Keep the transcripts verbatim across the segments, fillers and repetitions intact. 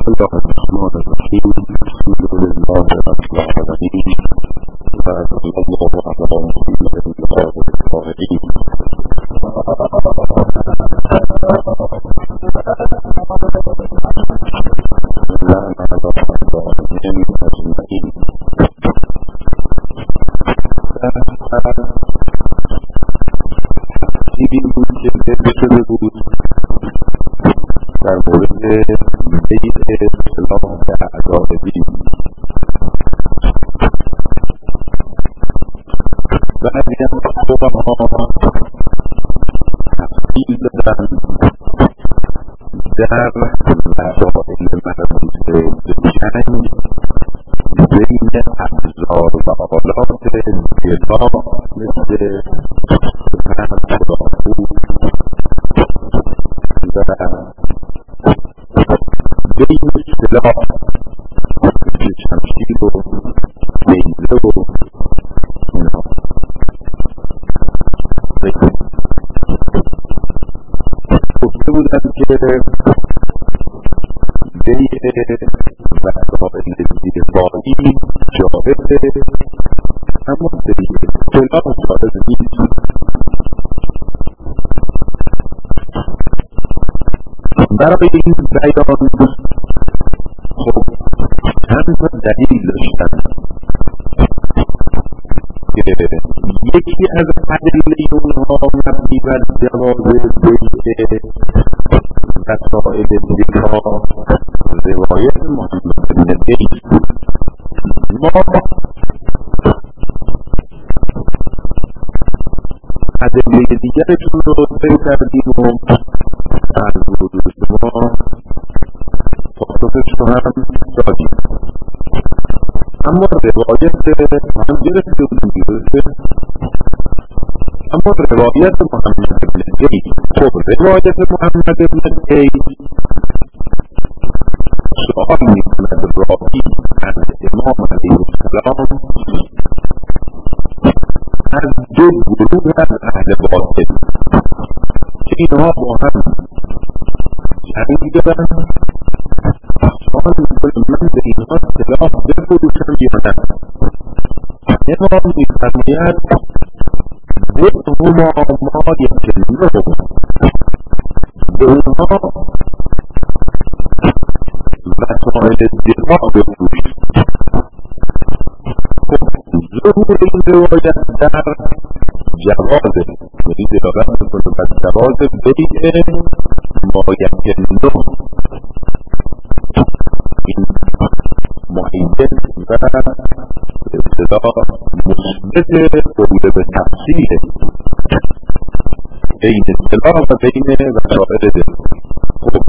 الله الرحمن الرحیم. الحمد لله رب العالمین و صلی الله علی محمد القائل القائلین این بود که ذکر شده بود در مورد بیت اصلاح اعداد دین و از این فقها تفصیل دادن در مسائل مربوط به جنگ بین ابزار و آلات دفاع مثل سپر و بین سلاح مثل شمشیر و نیزه و اینا گفته بودن که بین وسائل دفاعی جاهزه، اما بین سلاح جاهز نیست. برای این بیان خب چند تا دلیل داشتن که یکی از ادله اونها مبنی بر جواز بیع وسائل دفاع روایت محمد بن قیس بود. ما ادله دیگرشون رو سیر کردیم و از وجود شما پاسخش رو هم دادیم، اما روایت هم گرفته بودیم گرفته اما روایت محمد بن قیس خب روایت محمد بن قیس سؤال میکند راوی از امام علیه السلام از دو گروه از اهل باطل که اینها با هم جنگ دارن، سؤال میکنه من به اینها سلاح بفروشم یا نه؟ امام میفرماید بهما ما یکنون به اونها وسائل دفاع بفروشید. ظهور این روایت در جواز یعنی دلالت میکنه بر جواز بیع ما یکنون، این معید و ابتدا مثبت قول به تفصیل بین سلاح و بین وسائل دفاع. خب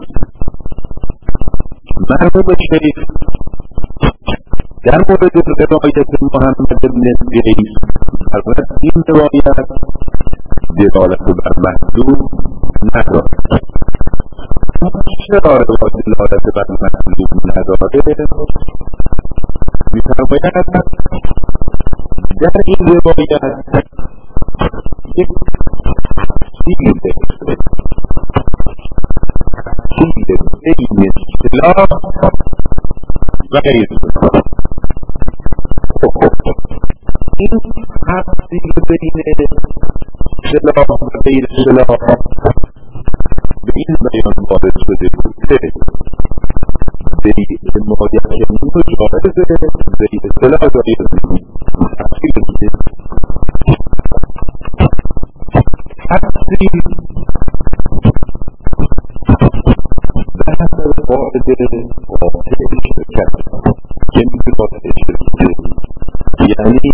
مرحوم شیخ در مورد روایت محمد بن قیس فرمود این روایت دلالت بر محدود ندارد. چرا روایت دلالت بر محدود ندارد؟ می‌فرماید در این روایت یک تفصیل تفصیل بین سلاح و غیر سلاح. این تفصیل بین سلاح و غیر سلاح به این بیان وارد شده بود که بیع ما یکنون جایزه، بیع سلاح غیر سلاح. تفصیل بوده تفصیل بحث قاعد قاطع شرکت که میگه قاطع شرکت یعنی که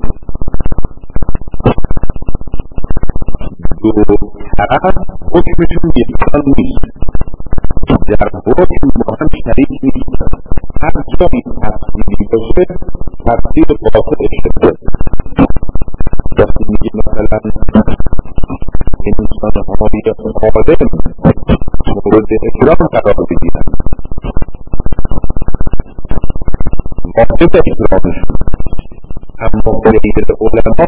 دو طرف حکمشون یکسان نیست، در حکم با هم شریک نیست. هر جایی تفصیلی باشه تفصیل قاطع شرکت. وقتی میگه مثلا انسان های قادم مورد اکرام قرار بگیرن واجب اکرامشون، اما غیر علما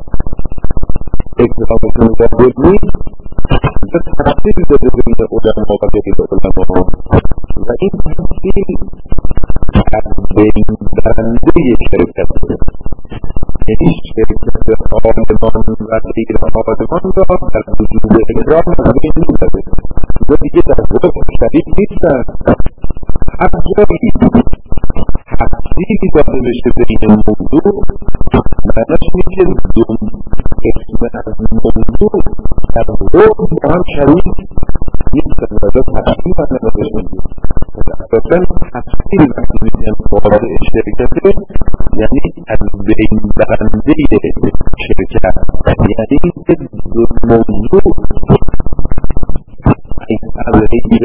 اکرامشون واجب نیست. تفصیل داده بین علما و غیر علما و و این تفصیل از بین برنده شرکت یعنی شرکت آلمان و غیر آلمان را در وجود اجرام از بین می‌برد و دیگه در واقع شریک نیستن. هر جایی تفصیلی داده بشه به این موضوع معنیش اینه که دو قسم از موضوع در واقع با هم شریک نیستن و از تفصیل هم نداده شده. اساساً تفصیل وقتی میگن وارد شرکته یعنی از بین برنده شرکت، یعنی که دو موضوع این از غیر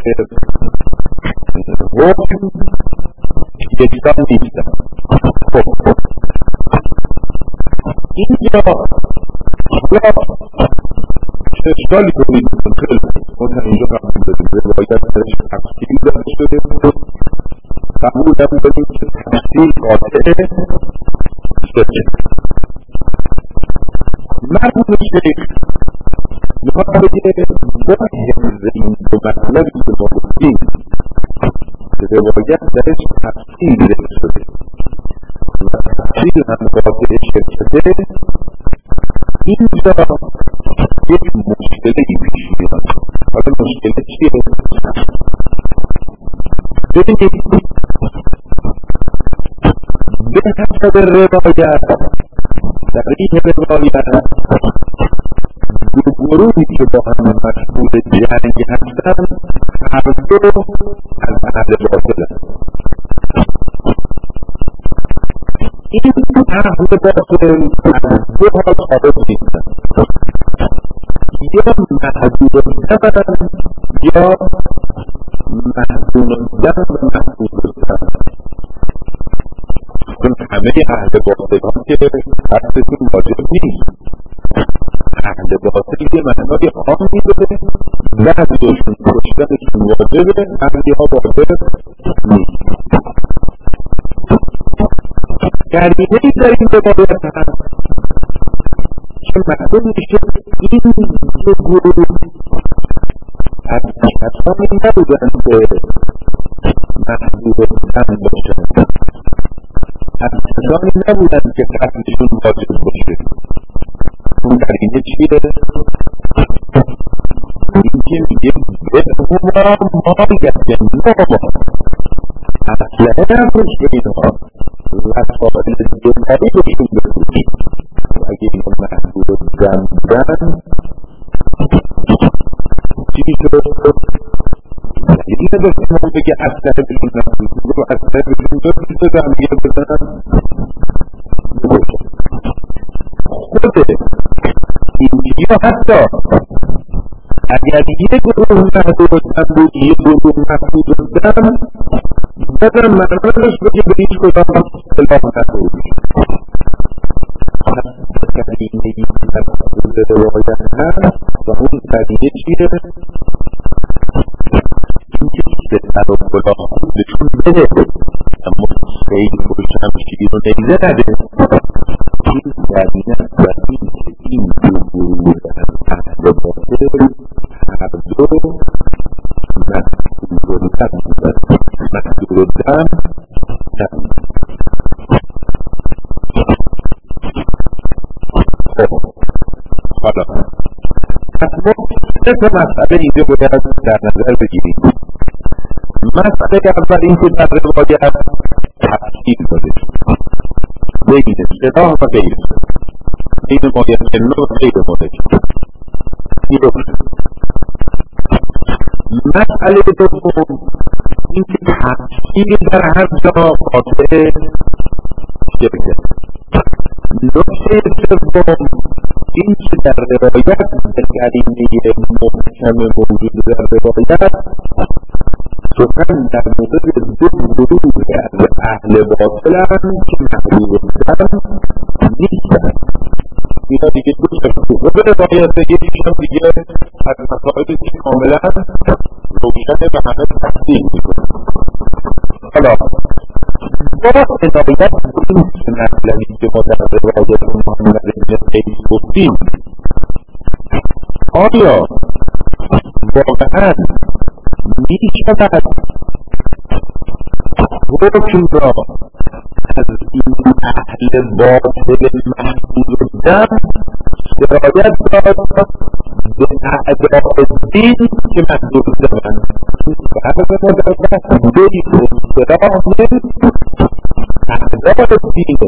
حکم یکسان نیستن. خب اینجا حالا چه اشکالی کنید خیلی مثلا اینجا قبول داریم روایت درش تفصیل داده شده بود، قبول داریم که تفصیل قاطع شده. مرحوم شیخ میخواد بگه با حفظ این دو مطلبی که ما گفتیم روایت درش تفصیل داده شده و تفصیل هم قاطع شده. اینجا یک مشکلی پیش میاد. حالا مشکل چیه؟ ببینید به حسب روایت در این روایت دو گروهی که با هم مشغول جنگ هستند هر دو از اهل باطل هستند. این اهل باطل از دو حال ثابت نیستند، یا محدود الزمن یا محدود الزمن و محدود الزمن. چون همه اهل باطلان که حدثشون واجب نیست. اهل باطل که معنای عامی بده بعضیشون کشتنشون واجبه، بعضیها واجب نیست. قرینه‌ای در این روایت هست که معلوم میشه این دو گروه از کسانی نبودند که محدود الزمن باشند، از کسانی نبودند که قتلشون واجب باشه. اون قرینه چیه؟ این که میگه بدهما مایگن اصله هم روش به اینها وسائل دنیایی روشون بکنی و اگه اینو محدود الزمن بودن چی شد؟ یکی نداشت که ما بگه اصله بشون محدود بود و اصله بشون دو بیشتر هم دیگه بزنن خود اینجی ها حتی اگر یک گروه محدود الزمن بود یک گروه محدود الزمن بدن معنیش بگه به هیچ کدام خلاف نخورد. قرینه ای در حضور روایت هست و اون قرینه چیه؟ این که ستر و کلاه خودشون بده اما خیلی و شمشیر و نیزه نده. این قرینه است و این که این دو گروه از اهل باطل هر دو محدود الزمن بودند. محدود الزمن نبود. خب حالا پس ما سه تا مسئله اینجا باید در نظر بگیریم. مسئله اول این که در روایت تفصیل داده شد بین صلاح و غیر بین مایسله و غیر مایسله. این رو مسئله دوم این که تفصیل در هر جا قاطع شرکت. نکته سوم این که در روایت قرینه محکم موجود در روایت سخن در مورد دو گروه از اهل باطلند که محدود الزمن نیستند. اینا دیگه دو شکل به روایت یکیشون دیگه از مسائلی که کاملا روشن و همه تفصیل میکنه. حالا با عنایت این مطلبی که ما در روایت محمد بن قیس گفتیم آیا واقعا میشود حکم را از این اهل باطل محفوظ الدم سرایت داد به اعداء الدین که محفوظ الدم فرق ما در بحث بین اصطلاح اعداء الدین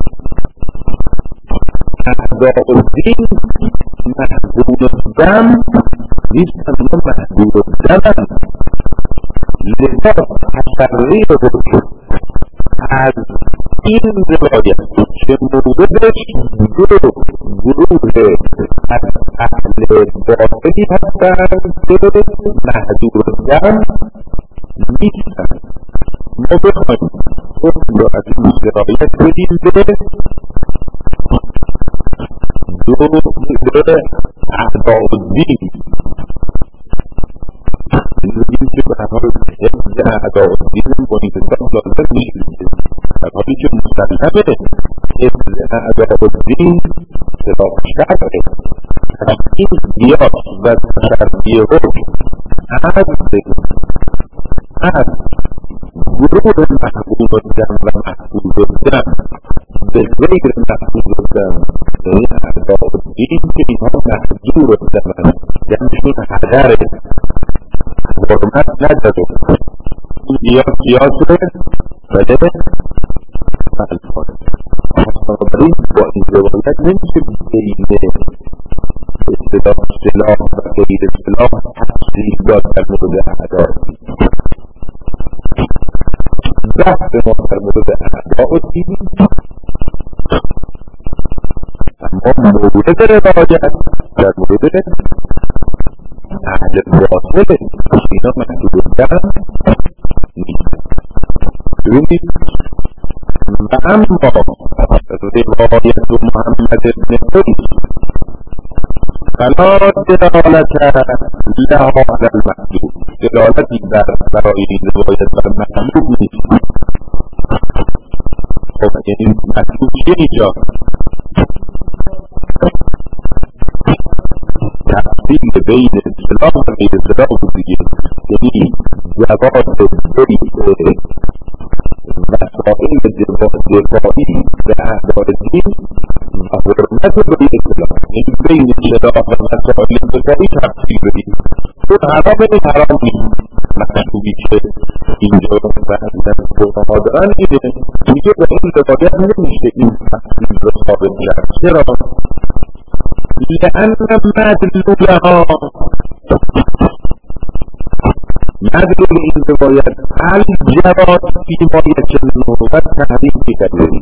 اعداء الدین محفوظ الدم نیستن، ما محفوظ الدم لذا تشریع حکم از این روایت که موردش دو گروه از اهل باطلی هستند که محدود الدم نیستند. ما بخواهیم حکم را از این روایت بدیم به دو گروه اعداء الدین. این که به حال حفظ اعداء الدین با این حساب لازم نیست، در حالی که مسلمه حفظ اعداء الدین خلاف شرعه. این زیاد و تشریع حکم از از گروه محفوظ الدم و محفوظ الدم به غیر محفوظ الدم یعنی اعداء الدین که اینها محجور الدم یعنیشون هدره حرمت نداره. این زیاد قیاسه ولی بنابراین با این روایت نمیشه بین اصطلاح اصطلاح و غیر اصطلاح تفصیل داد در مورد اعداء. بحث ما در مورد اعداء الدین اما مورد روایت در مورد اهل باطل اینا محدود الدم نیست. ببینید و اما روایت محمد بن قیس فلا دلالت لها على المحدود، دلالتی برای این روایت بر محدود نیست. خب یعنی محدود چیه اینجا؟ تفصیل بین اصطلاح و غیر اصطلاح بود دیگه، یعنی جواز بین مسائل دفاعی به اعداء الدین و حرمت غیر اصطلاح، یعنی بین اصطلاح و مسائل دفاعی تفصیل بدیم. تو حرام این حرام نیست، مطلوبی که اینجا بحثیدن فرقها دارن دیده میگه به این روایت نمیشه این تفصیل رو ثابت کرد. چرا؟ لأن مدلولها مدلول این روایت الجواز فيما يجنه و تحریم کبیری.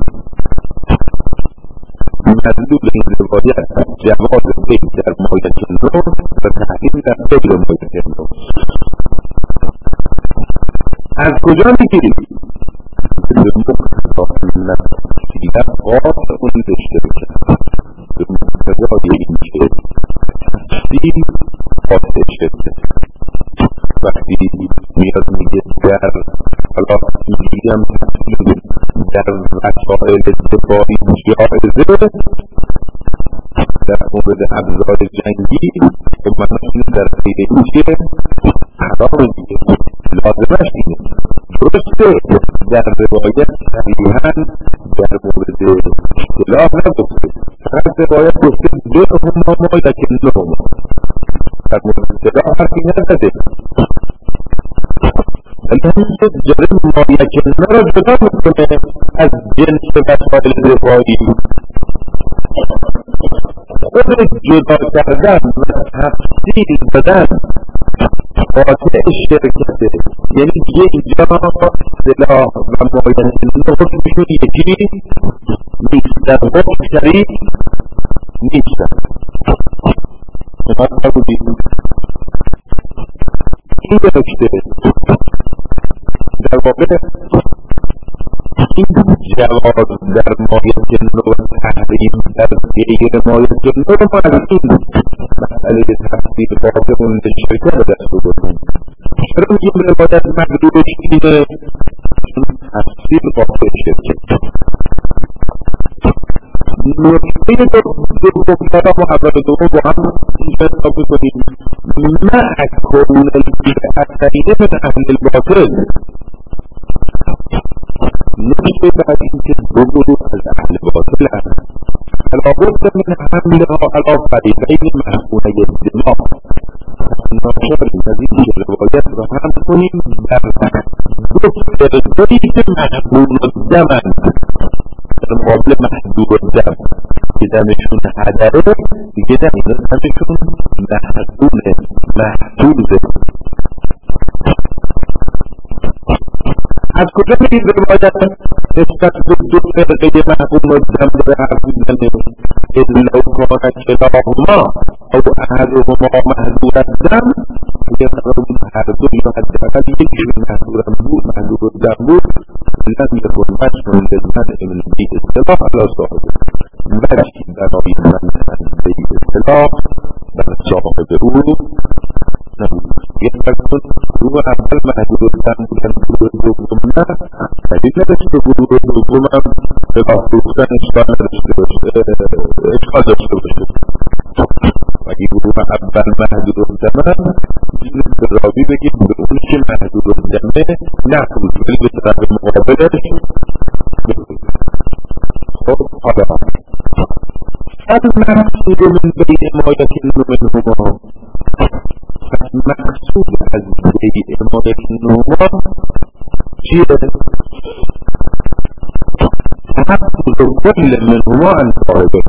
مدلول این روایت جواز بین در ما یجنه و تحریم در غیر ما یجنه. از کجا میگیریم؟ به مقتضا سیدت خاص اون داشته بشه، به مقتضای این که تفصیل خاطر شده. وقتی میاد میگه در حالا میگم تفصیل در وسائل دفاعی جایزه، در مورد ابزار جنگی و مناسب در غیر این که حرام دیگه لازمش اینه. درسته در روایت صریحاً در مورد اصطلاح نگفته، فقط روایت گفته لهم ما یکنهم، در مورد اصطلاح حرفی نزده. ولی جرم ما یکنه را جدا میکنه از جنس وسائل دفاعی. خود جدا کردن و تفصیل دادن قاطع شرکته، یعنی دیگه اینجا سلاح و مایه حکمشون یکی نیست، در حکم شریف نیستن. نمات نبودید این نکته در واقع این جواز در مایه جنو و تحریم در غیر مایه جنو رو ما از این مسئله تفصیل باطل اون شرکه رو دست بودن. چرا میگیم روایت مقدورش اینه؟ چون تفصیل باطل شرکه. نکته دو کتاب و حضرت دو با هم انتخاب کنیم مع کون البدعتین من اهل الباطل. نکته بعد این که دو گروه از اهل باطل هست فلابد من حملها علی فریقین محکومه الدماء. ناچاریم از این که روایت را هم کنیم در دو فرقه‌ای که محکوم الدمند در مقابل محدود الدم که دمشون هدره، دیگه دمشون محدوده محدوده. از کجا این روایت نسبت به دو فرقه محکوم الدم داره حرف میزنه؟ اذ لو کان کلاهما او احدهما محدود الدم، یقربون هر دو یا حداقل یکیشون محدود بود محدود الدم بود، لم یکن وجه للمنع من بیع السلاح علی صاحبه، وجهی برای منع از بیع السلاح بر صاحب او نبود. یقربون گروه اول محدود الدم بودن، گروه دوم نه، دلیل نداشت که گروه دوم هم سلاح دوختن اشکال نداشته باشه اشکال داشته باشه. اگه گروه اول محدود الدم به راوی بگیم به اون که محدود الدمه نخود، ولی به طرف مقابلش خب حالا المقصود من بیع حمایت منهما، پس مقصود از بیع حمایت منهما چیه؟ تحصل کل منهما عن صاحبه،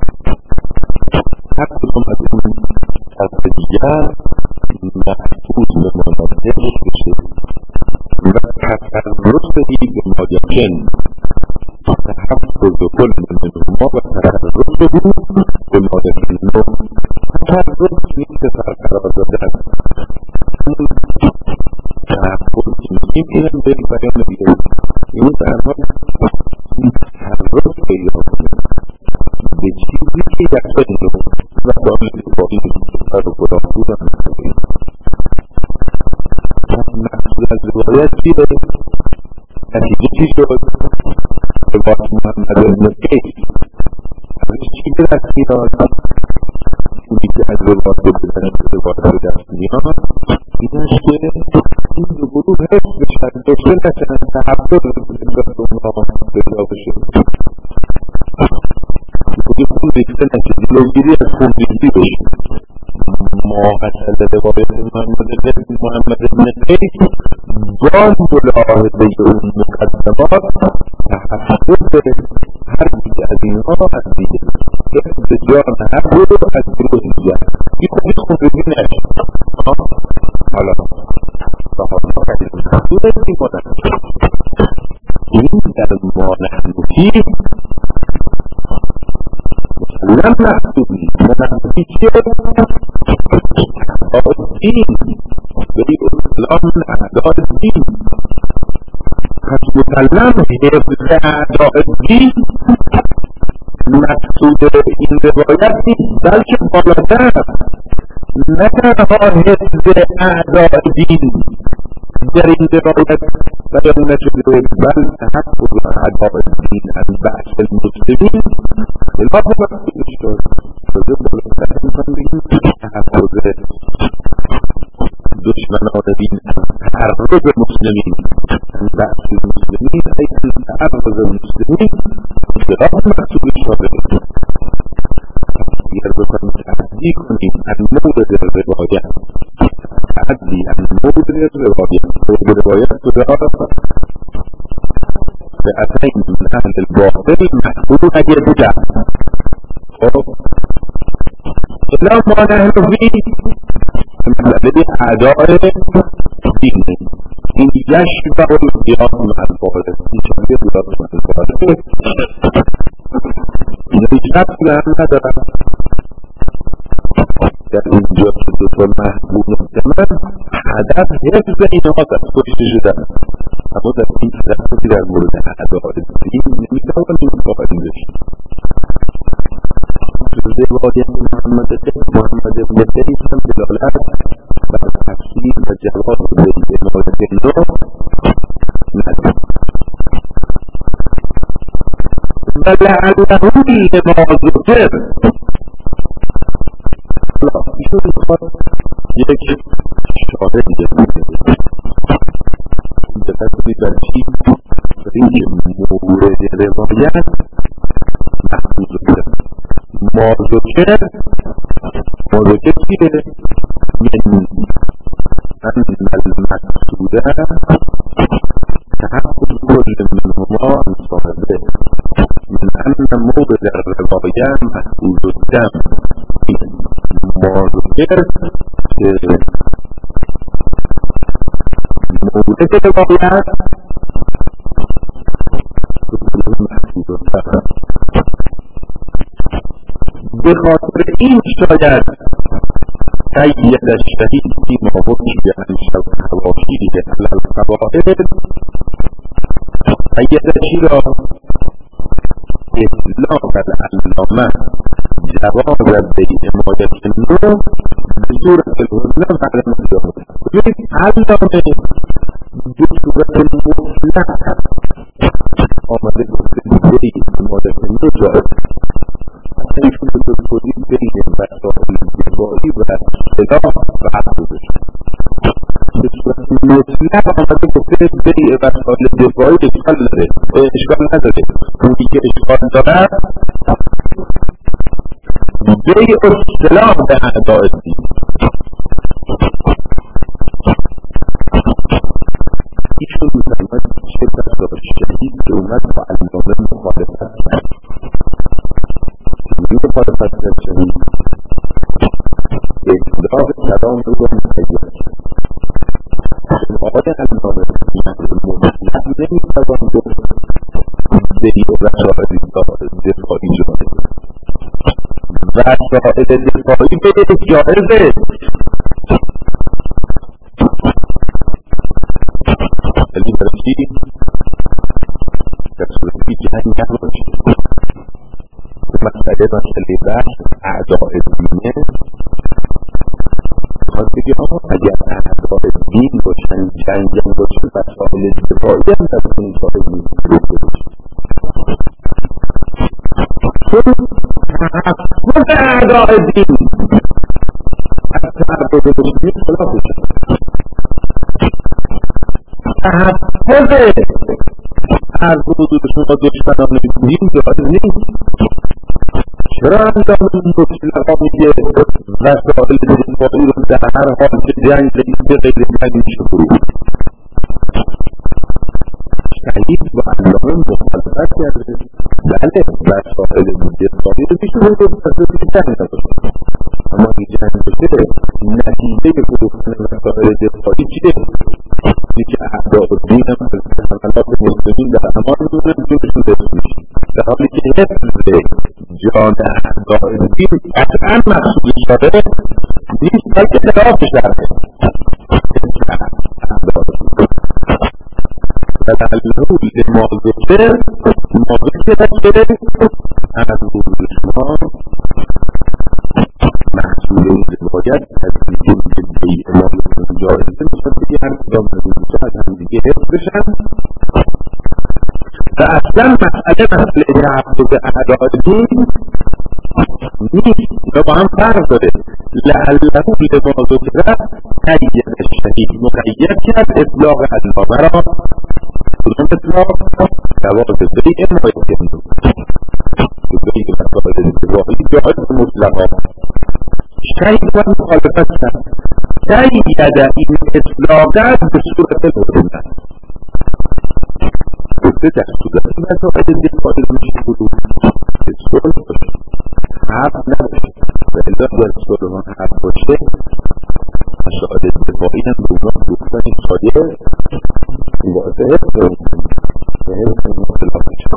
تحصل از اون طرف دیگر محفوظ به مناسبش بشه و تفرسهی به ماجکن، تحفظ کل منهما و تفرسهی به ماجکن. تفرس نیست سرقرار دادن، تحفظ میگیم اینم به بیان دیگه این درمان تفرس پیدا کنه به چیزی که یقین رو و دامن با این سر و گناه بودن نکنیم. مقصود از روایت چیه؟ نتیجه چی شد؟ روایت محمد بن قیس ازش چی به دست میاد؟ اونی که از روایت بودن روایت به دست میاد اینش که این دو گروه حفظ بشن داشته نشن تحفظ دست اونها پیدا بشه. خودی خون ریخته نشه، جلوگیری از خون ریختی بشه. ما حسن روایت محمد بن قیس جان ملاحظه اون مقدمات تحفظ هر دیگه از اینها از دیگه حفظ جان هر رو از گروه دیگر این خودی خون ریختی نشه. حالا محدود این مدن این در ما نحنوکی لم محدودی محدودی که دین بری اسلام اعداد دین، پس مسلم حفظ اعداد دین مقصود این روایت نیست، بلکه بالاتر نه تنها حفظ اعداد دین در این روایت بیان نشده، بل تحفظ اعداد دین از بحث المسلمین خلاف مقصودش شد. شده بالاتر میکنم بگیم تحفظ دشمنان دین از تعرض مسلمین از بحث المسلمین ای از تعرض المسلمین خلاف مقصودش شده. اگر بکنیم تعدی کنیم از مورد روایت تعدی از مورد روایت مورد روایت کجا به اتین من اهل الباطل محبوب اگر بوده خب الا ما نحن فی مسئله اعداء دین این یشبه القیاس مع الفاعل این چنگه قیاس مع الفاعل این هیچ نفسی هم ندارد. در اینجا که دوتا محبوب نستمن هدف حفظ اینها در کشته شدن، اما در این هدفی در مورد اعداء دین نمیتوانیم قائل بشیم. روایت محمد محمد بن قیس هم دلالت بر تفسیر و جواب بیع حمایت نو ندارد. ولعله لما ذکر ایشون میخواد یک شاهدی بده. دقت کنید در چی؟ در این که روایت محفوظ مازوکر مازوکر چیه؟ من المقصوده تحقق كل منهما عن صاحبه من أن موضع الرواية محفوظ الدم مازوکر موضع الروايات محفوظ الدم به خاطر این شاید قید الشهید فيما وجد عن حواشیه علی القواعد قید چی را؟ اطلاق العلامه جواز بیع مایه نو به صورت الوزن بعد مجاهد. ببینید علامه به صورت مطلق آمده گفته بیع مایه نو جایز ایشون به توضیح بین وسائل دفاعی و اصطلاح بحث بودش. به صورت مطلق آمده گفته بیع وسائل دفاعی اشکال نداره اشکال نداره اونی که اشکال دارد بیع اصطلاح به اعداء دین. ایشون می‌فرماید چه بسا شهید که اومد با علامه مخالفت کرد این مخالفت کرد شهید اطلاق کلام او را مخیر کرد. آقای علامه مطلق نمی‌توان گفت بیع وسائل دفاعی جایزه وسائل دفاعی بیع جایزه ولی برای در صورتی جنگ نباشه مسئله مسئله بحث اعداء دینه خواست بگه آقا اگر اعداء دین باشن جنگن باشن وسائل دفاعی هم در این صاحب نیست رو بشه چون تحفظ اعداء دین از تعبد مسلمین خلاف بشه تحفظ از حدود شما دشمنان دین جایز نیست. چرا اندام مطلقا میگه وسائل دفاعی رو در هر حال که جنگ رئیسه غیر جنگ میشه فرو شهید با علامه مخالفت کرده. بله وسائل دفاعی رو میشه فرو بسید که جنگ نباشه اما این جنگ بشه نتیجه فروختن وسائل دفاعی چیه؟ که اعداء دین هم حملات مسلمین در امان میدونن جونشون حفظ میشه در حالی که حفظ جان اعداء دین قطعا مقصود شده نیست بلکه خلاف شرعه و لعله لمازوکر مازوکر که از حضور شما محصول این روایت از دیگه که بیع مایه جایزه میشد که هر کدام از این دوتا از هم دیگه حفظ بشن و اصلا مسئله مسئله تحفظ اعداء دین نیست و با هم فرق داره. لعله لمازوکر قید الشهید مقید کرد اطلاق علامه را کدام اطلاق؟ جواز بیع مایه نو بیع وسائل دفاعی جایز مطلقا شهید و مخالفت کرد قید این اطلاقات به صورت الحرمه گفته در صورت وسائل دفاعی میشه فرو به صلح باشه حق نباشه و الا در صلح حق باشه وسائل دفاعی هم به اونا گفتن این خواهیه باعث حفظ و حفظ مختلاف میشه.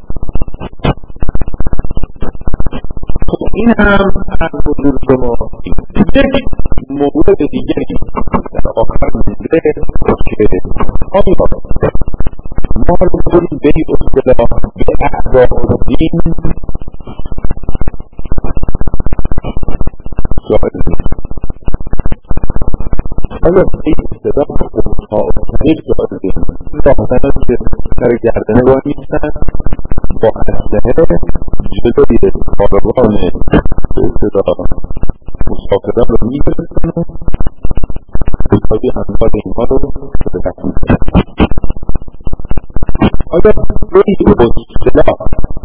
این هم از حضور شما یک مورد دیگری در آخر مونده که آیا ما رو کنیم به این اصطلاح به اعداء دین جایز نیست. آیا این اصطلاح خودها تغییر جایز نیست؟ راحتن که سر گردنه باید میستن با اسلحه جلوی کاروان به اصطلاح مسافران رو میفرستن و بسایی همکار اینها رو به دست میکنن. آیا اصطلاح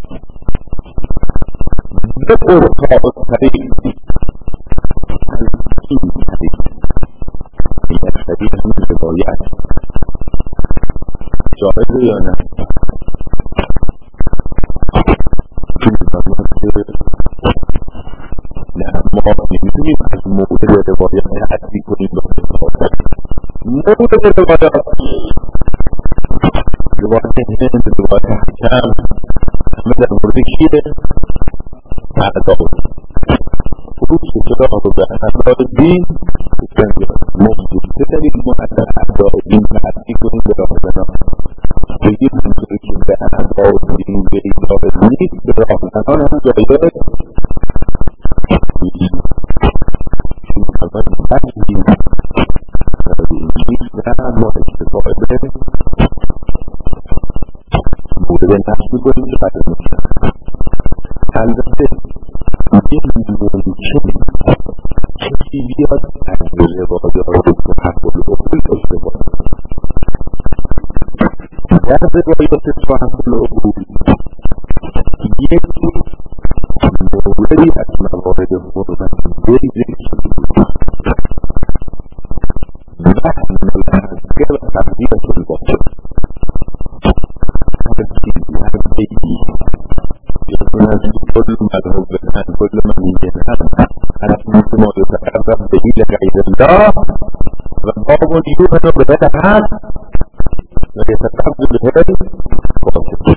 به ارتاع‌الطریق از این طریق این طریق همین روایت جالبه یا نه؟ نه ما نمیتونیم از مورد روایت حدی کنیم به ارتاع‌الطریق. مورد روایت روایت هند، روایت حکم همه در مورد کیه؟ اعداد خروج اصطلاح رو به اعداد دین موجود سه دلیل ما از اعداد دین تعدی کنیم به راه زنان بگیم همطوری که به اعداد دین به اجازه نیست به راه زنان هم جایز نیست. چون اول بحثیم نیست نه ما اکتفاع به مورد نفس میکنیم که بعد میشن البته این ممکنه کسی بیاد از روایات تحول اصول داشته باشه در روایات تحول اصول یک موردی از موارد حرمت دل ذکر شده لحن الحذر و تغییرات الباطل هر چیزی هر بیتی يكون كل مذهب عن كل من يجهل أنا كنت ما يتقرب به لك إلى الله وباب يوهن بهذا الحال ويتقرب بهذا القاصد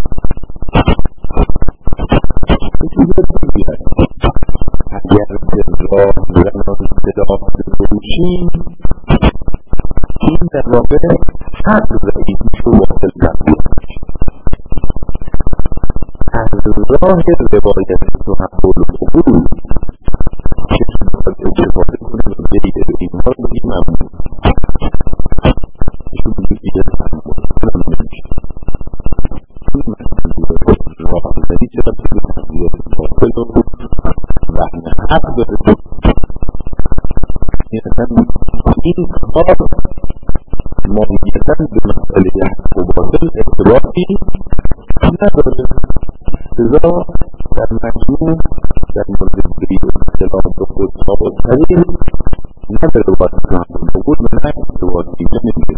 اگر راه راه اصطلاح بروشیم این در واقع حد رئیسی شو واصل کرده از راه روایت تحول اصول که باید استفاده کنیم و جدید به اینها بگیم ممنون چون دیگه تحول ممنون میشه این مسئله راه زدی چرا که به تحویل تحول اصول وحن حق به رسول این اصلا این کار ماهیتا به مسئله حق و باطل ارتباطی نداره. لذا در مجموع در مورد برید و اصطلاح و ارتاع‌الطریق نداره باید تحول اصول و نه ارتباط دیگه نمیگه.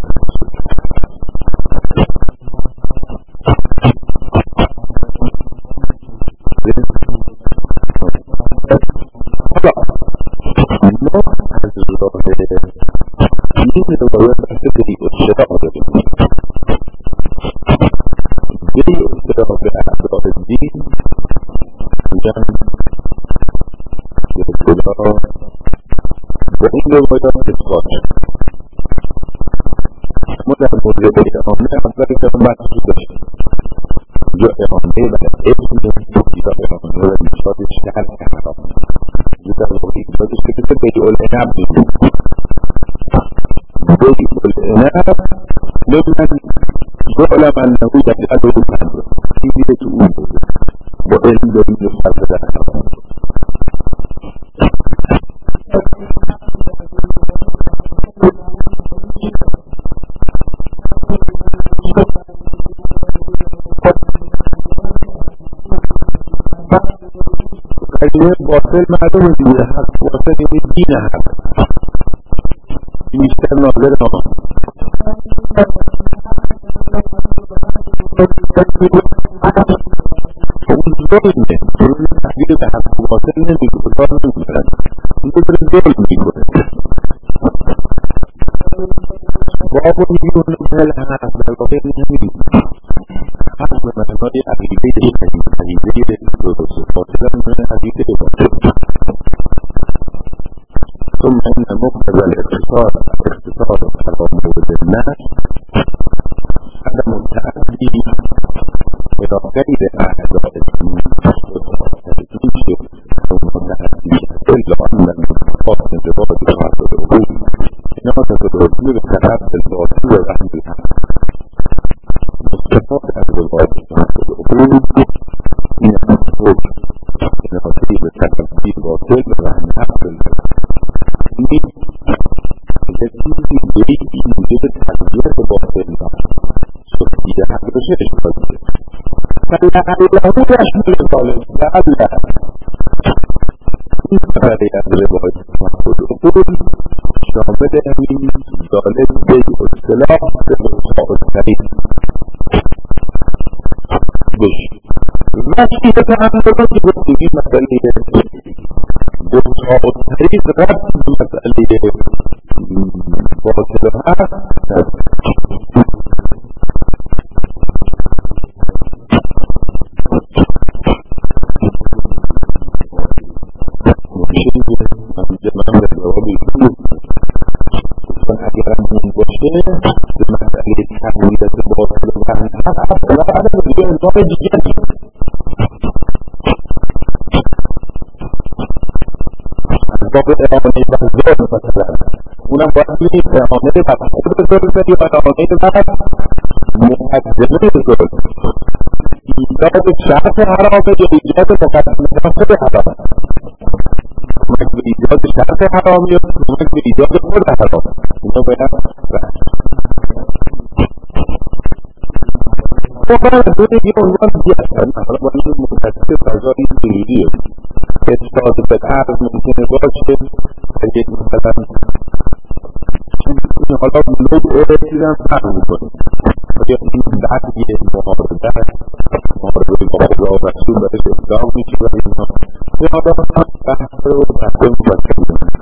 حالا ما از راه این روایت بحث برید و اصطلاح داریم. برید و اصطلاح به اعداد دین میگن به اصطلاح با این روایات اثبات ما در مورد برید امامه اول کتاب محسوس داشتیم یا امامه و اسم یا امامه و نشاد شهر احرام یا در واقع نشادش که کسی بیع العنب میگن بیع العنب لبنن یعلم انه یجعله الامر چیزی که تو اون بوده با علم داریم و فرق در احرام قضیه باطل معلومه دیگه حق باطل یعنی دین حق این بیشتر ناظر آقا اون ظلمه ظلم تحویل به حق باطل نمیگه کار نمیگرن این بطور ظلم میکنه باب و میگون بل حق در واقع نمیگه حق به معنای عقیده صحیح عقیده درست باطل من عقیده باطل ثم ان مقتضى الاقتصاد اقتصاد حرام مورد الناس عدم التعدي الى غير اعداء الدين ثم التعدي الا ان المنطقات انضباط الحق والعقول انما تتوجه بالتعب الباطل واهل الحق مستفاد از الغاية والعقول من المنطق انما تريد التعدي الباطل واهل الحق این چیزی دیگه این وجود تغییر باطل سختیده حق رو شدش بازده فلعله يشمل ذلك لعله این طبقه از روایت محفوظ اصول شامل همین ذالک به اصطلاح به مصاب الطریق گوش وقتی به تعملات که گفتیم این مسئله مصاب الطریق رد به مسئله باطل هست من به جوابی اگر همون باشه به مسئله تحویلت باطل و هست اصلا بعد دیگه انسان دیگه از باب اعانه بزار مثلا اونم باید بینید اعانه بزار بزار بزار یا اعانه بزار مقدمه بزار ایجاد شرط حرامه یا ایجاد مقدمه خود حرامه کمک به ایجاد شرط حرامی و کمک به ایجاد خود حرام اینا باید تو باید دوی یه عنوان دیگه حالا با این متاسف فضایی سیریه اجتاز به عرض ممکنه باشه یک مثلا این حالا بلوگ چیزم فرق میکنه یا این دقیه مهارده مهارده با خدا و رسول برش اصلاح میشه و اینها این حالا بحث و بحث مبکر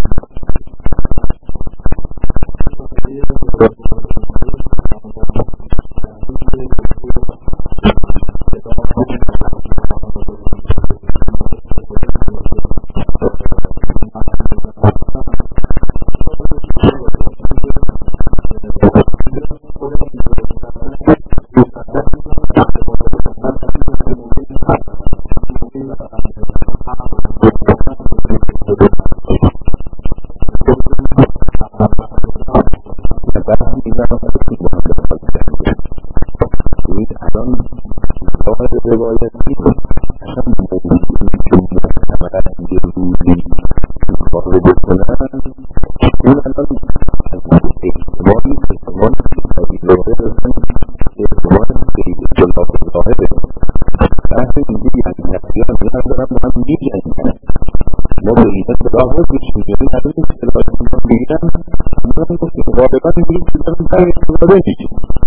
روایتی اصلا موضوعی که محتملت یه روزی کار بکنن اون الان از احتمالی احتمالی که این ظاهر احتمالی که این اصطلاح ظاهره بحث اینجا یعنی نفسیان میان دارم با هم میگن ما به این اصطلاح وزش میگنیم از این اصطلاحی که من بگیرم میگم که غالبا این چیزان برای استفاده میگیم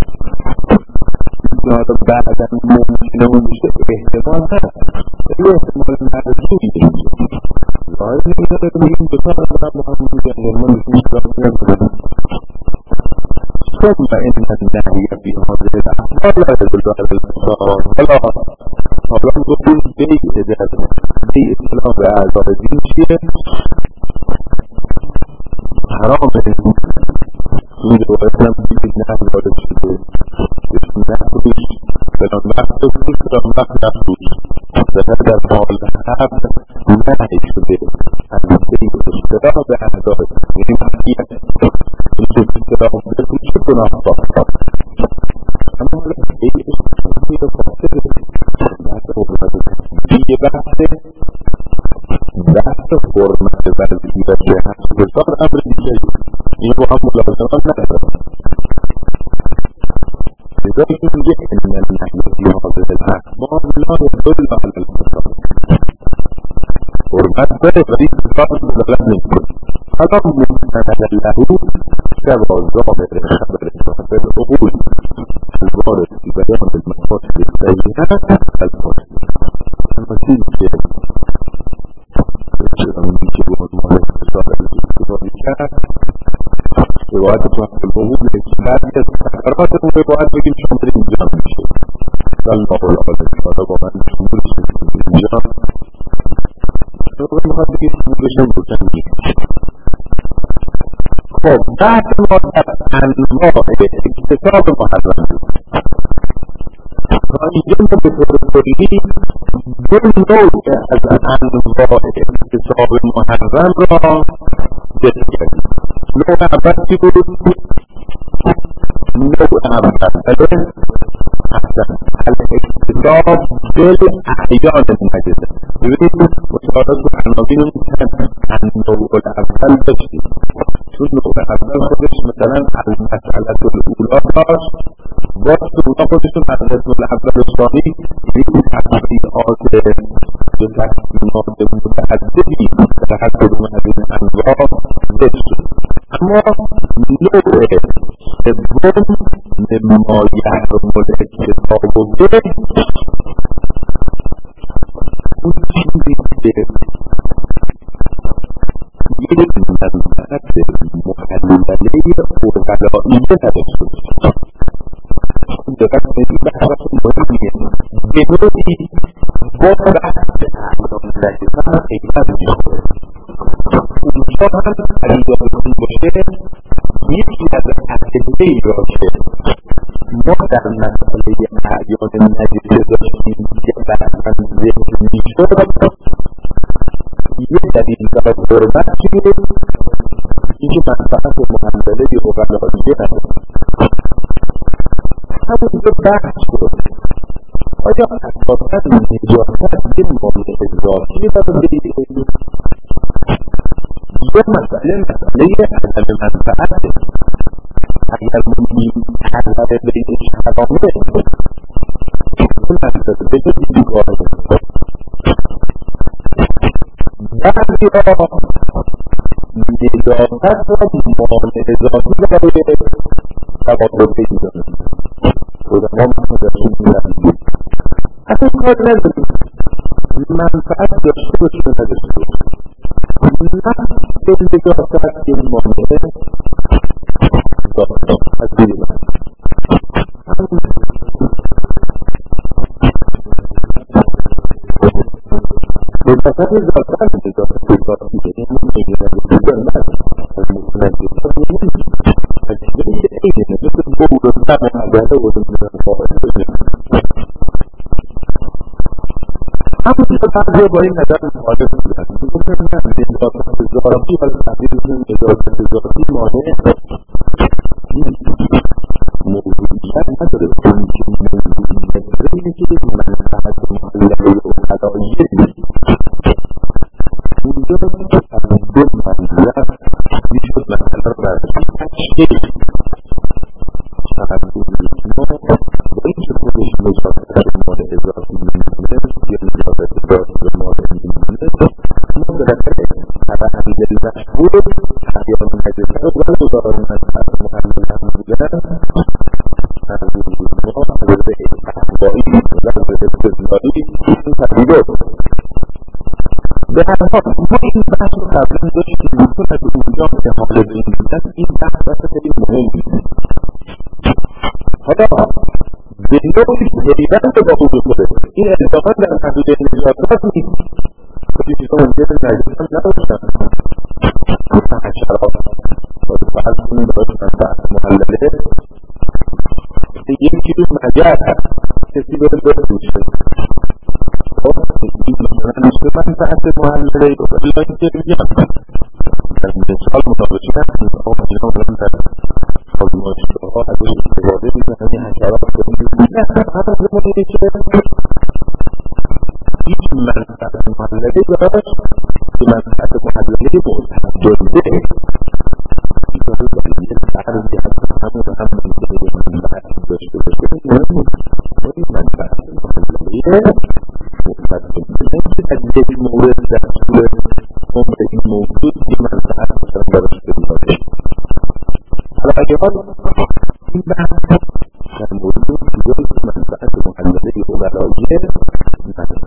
بعدا ممکنه اون میشه احتمال هست ولی احتمال نداشته میگیم ظاهر نمیده که میگیم دوتا اصلا با هم میگن ما میگیم میگم ثم ان النهی فی هذه الاحوال لا يدل على الانصار ولا حالا گفتیم بی اجازه بی اطلاع به اعضای دین چیه حرام این روایت هم بید نهی وارد شده نفروش فلان وقت بفروش فلان وقت نفروش زهر در مال حب نهی شده همیشه این اشتراح به اعضای یعنی مسیحیت این که اشتراح بفروش گناه باید اما حالا این اشتراحی رو فاسده بحث حرمت دیگه بحث بحث حرمت ورزی و جهت بسار امر دیگه این با هم ملازمان ندارم لذلك يجب أن النحن في هذه الأحوال لا يدل على الفساد حرمت بره ولی فساد مطلق نیست حالا مستند له شبا ظاهر خبر صاحب العقول الوارد في بيان المفاسد السيئة الفاسد اما چیزی که اونی که به عنوان فساد استفاده کرد روایت صاحب العقول بعضی از تکرارات اون روایت بگیم شامل اینجا میشه الله العالم حالا واقعا شامل اینجا روایت میخواد بگیم شامل بشن بودن میگه خب بعد ما در انواع اکتساب محرم تا اینجا ما به طور کلی دو نوع از انواع اکتساب محرم را ذکر کردیم نوع اول چی بود؟ نوع اول احسن الاکتساب خراب دل احیان مجلس. ببینید مطالعات و عناوین میتونن نوع الاول داشتیم. چون نوع اول خودش مثلا المسئلة الاولا داشت، باز تو اونا خودشون مسئلة الاول و ثانی یک تفریعات دو تقسیمات متعددی در هر کدوم از این انواع داشتیم. اما نوع سوم مما یحرم الاکتساب و به اون چیزی که یک منفعت محلله اقلائیه نداشته باشه. این دقیق نزید به حرف مهمیه به نوعی با بحث احیان نجسان خیلت میشه. اونجا هم علیدارتون باشه یکی از ادله ای را که ما در مسئله احیان نجسه داشتیم که بعضا ذکر میشد، یه دلیل برای حرمت چیه؟ اینکه منفعت محلله اقلائیه نداره. همونجا بحث شد آیا اساسا نجاست یک مانع اضافی داره یا مسئله مسئله عدم منفعته؟ اگر مونیم حضر بینش حرامه اون مسئله به دیگاره. بعضی ها نجاست را مانع اضافی برای تقابل پیدا دارد. خودمان مدرسون میرندید اصلا کار نداریم منفعت داشته باشه و نداشته باشه. نه به نجاست این مانع داستان از دیگه من نجاست ذاتن نجاست ذاتی که این میگیرد دیگر نه از نجاست نمیگیرد از دیگه اینه مثل بود و سمه عدده و دنیا خواهد بگیم. همون که بعضی با این نظر مخالف بودن میگفتن نه نجاست ذاتی و تحضیرشون نجاست ذاتی مانع موجودیت نداره. چون که موجودیت نداره اینه که منفعت محلله اقلائیه نیست. اونجا دو منظر میشد مسئله را برداشت تشکیل چقدر ما با اینکه خودش نجاست مانع اضافی میمونه یا نجاست ذاتی مانع میمونه، ما بالاخره طبع حمید المشهور احیان نجسه رو برای دوزار منفعت محلله هم بودن از ما حضرت احبایی و حضرت استثنایی این تقریبات به هر حال ما این بحث رو قبلا داشتیم میتون از اونجا احاله بینیدن این بحث بحث خیلی مهم نیست. حالا به نوعی پیوند با خود خوده این اتفاقا در حدود نجاست نیست. کلی چیزا ممکنه نجاست هم نداشتن مثل حشرات باید بحث کنیم باید منفعت محلله یک چیز مجرد هست کسی باید باید دوشه این مثلا نشته منفعت محلله و بلایی که میگم در مثال مطابقی هست مثلا مجرد برم در آزمایشگاه ها ازش استفاده میکنم این حشرات کنیم نه هر از زمانی که هیچ منفعت محلله داشت که منفعت محلله متعدده این کار رو باید یه فرضی هست همون رو هم منفعت داشته باشه مهم نیست. این منفعت محلله که از یک مورد در طول عمر این موجود که منفعت مثلا براش بگیراده. حالا اگه حال این بحث در مورد چیزایی که منفعت محلله اقلائیه نداره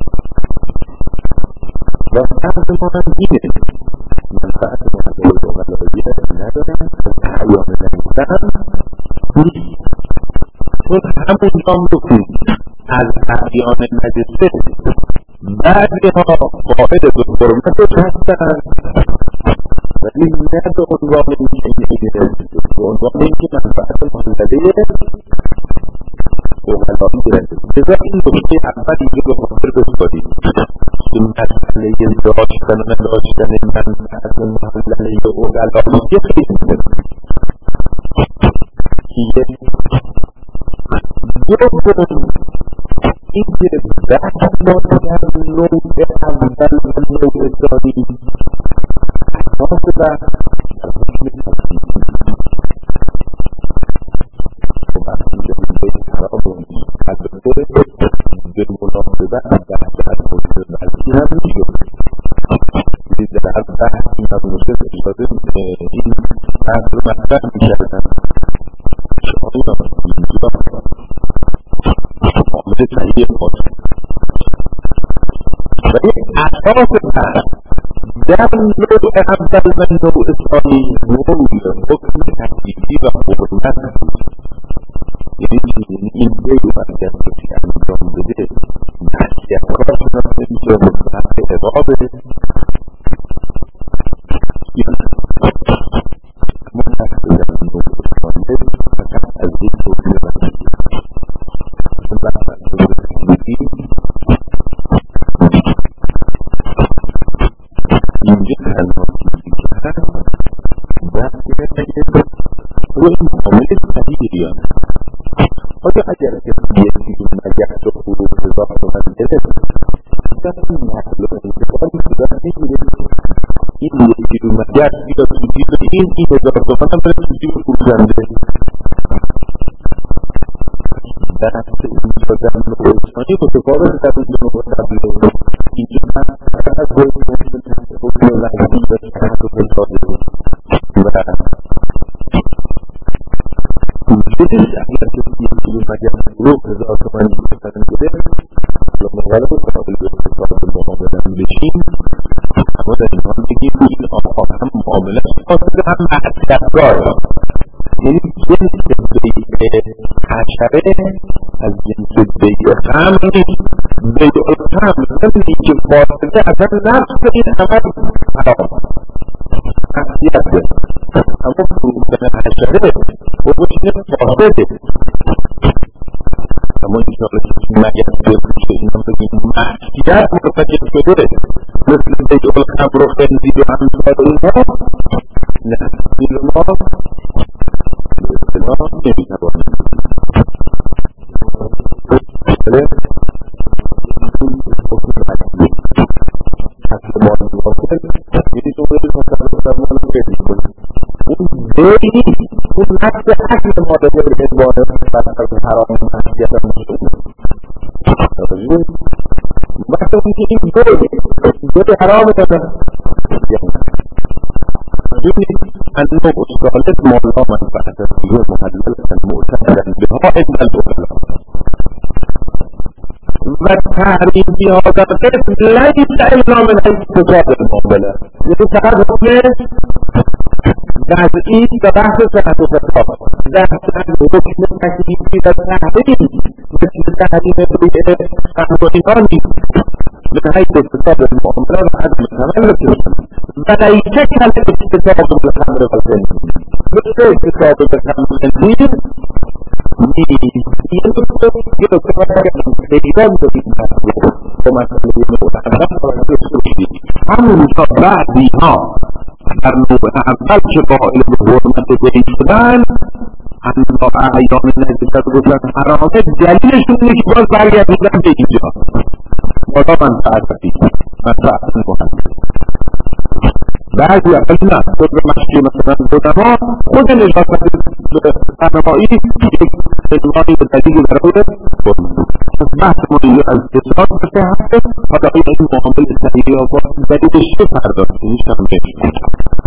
و بحث ما هم اینه منفعت محلله اقلائیه نداره احیان نجسه نیست. چون همون جام بکنیم از احیان نجسه بعضی ها قائد به حرمتش هستن ولی نه به عنوان اینکه به عنوان اینکه منفعت محلله اقلائیه گرفته. لذا این نکته اول اینجا به خاطر بسپاریم که مسئله داشتن و نداشتن منفعت محلله اقلائیه خیلی مهمه. دوم این که بحث ما در نوع اول و نوع ثانی اساس بحث در حکم تصدیقی و وقتی که به خراب و البته به مناسبت بحث از حکم وضعی هم میشد در بحث این مبنوشه اجازه این بحث رو مطرح میکردن که آیا اینجا عامل صحیح خود ولی اساس بحث در نوع اول و نوع ثانی نوع حکم تکلیفی و حرمت بود. یعنی این دیو اگر کسی انجام بده معصیتکار شناخته میشه، مستحق عقابه یا مستحق در نوع ثانی فقط از یک حکم وضعی اون بحث از نوع تکلیفی اینجا تنها چیزی که هست بحث رو این عامل صحیح یا نه. آیا اگر کسی یکی دو نگهت و حروف اضافه کنند گرفت در این نقل و انتقالی صورت نگیره این یکی دو نگهت بیاد تو جیب این این اضافه کنند برای تو جیب فروشنده بحث اینجا در نوع ثانی متفاوت در نوع قبل اینجا فقط از حکم وضعی و تحقق صادق و وجودش اگر کسی یکی دو نگهت حروف اضافه کنند گرفت مغالب قابل به استفاده معامله بشیم اما در این حال بگیم این آقا هم معامله قاصد هم معصیتکار یعنی جنس بیع حشره از جنس بیع خمر نیست. بیع خمر نمیدی که فاسده اصلا نفس این عمل حرام معصیته اما فروختن حشره خودش فاسده اما انشاءالله کسی مگه بفروشه اینا بگیم معصیت مرتکب شده مثل بیع الخمر و خنزیر و امثال اینها نه این ما به اصطلاح نمیتوانیم بله حکم وضعی اصل مال واصل یعنی جمله تصرف در مال خیلی کنیم اون بیعی اون نفس اصل مال خیلی ادوانه برقرد حرام معصیت هم نشده وقتی که این بیعی بیعی حرام داده ببینید انواع الثالث مولا منفعت فیه محلل معتبرا بها ابن العقلاء و تحریم فی هذا القسم لیس الا من حیث فساد المعامله یعنی فقط حکم وضعی و بحث صحت و فساد بحث حکم تکلیفی و تحریم مثل تحریم بیع خمر و اینا نیست من حيث اقتصاد المعاملات وعدم التملك فليس كالاقتصاد بالخمر والخنزير مثل اقتصاد بالخمر والخنزير همونجا بعضی ها در نوع اول که قائل به حرمت بیع شدن اما اعیان نجست گفتن حرامه دلیلشون اینه که باز برگردیدن به اینجا مولا منفعت فیه منفعت مهم بعضی اول نه خود به مشکی مثلا بودما خود نجاست فرمایی یک ادوانی به دلیل برای پس بحث مدیل از اصلاح بسه هسته حالا این معامل صحیحی آقا دلیلش چه پرداشت نیست هم